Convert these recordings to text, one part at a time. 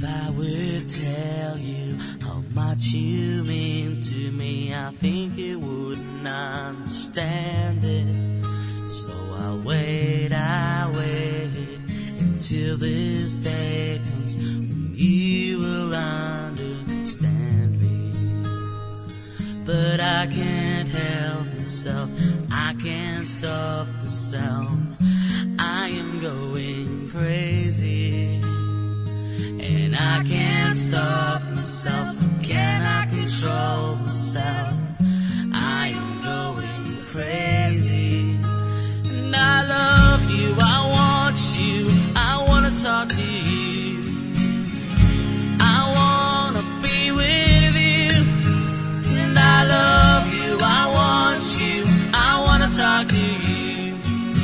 If I would tell you how much you mean to me, I think you wouldn't understand it. So I wait until this day comes when you will understand me. But I can't help myself, I can't stop myself, I am going crazy. And I can't stop myself, can I control myself? I am going crazy. And I love you, I want you, I wanna talk to you, I wanna be with you. And I love you, I want you, I wanna talk to you,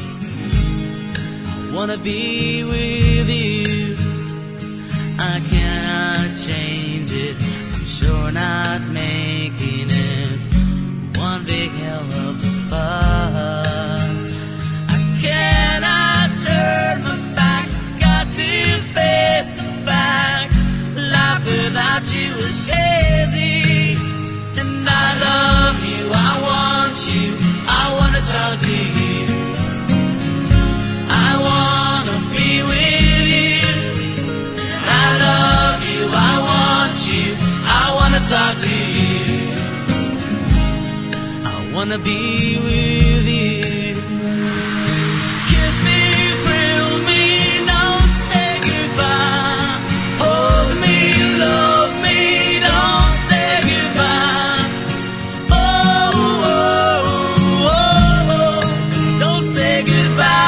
I wanna be with you. I cannot change it, I'm sure not making it one big hell of a fuss. I cannot turn my back, got to face the fact, life without you is hazy. And I love you, I want you, I wanna talk to you, I wanna be with you. I love you, I want you, I wanna talk to you, I wanna be with you. Kiss me, thrill me, don't say goodbye. Hold me, love me, don't say goodbye. Oh, oh, oh, oh, don't say goodbye.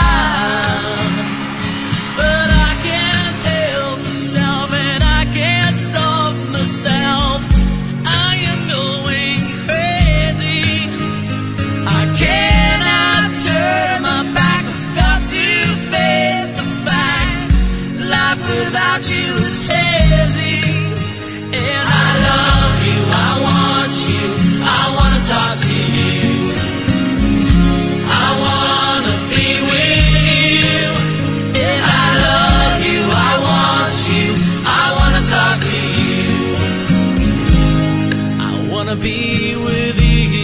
Stop myself, I am going crazy. I cannot turn my back, I've got to face the fact, life without you is hazy. And I love you, I want you, I wanna talk to you, I wanna be with you. And I love you, I want you, I wanna talk to you, I wanna be with you.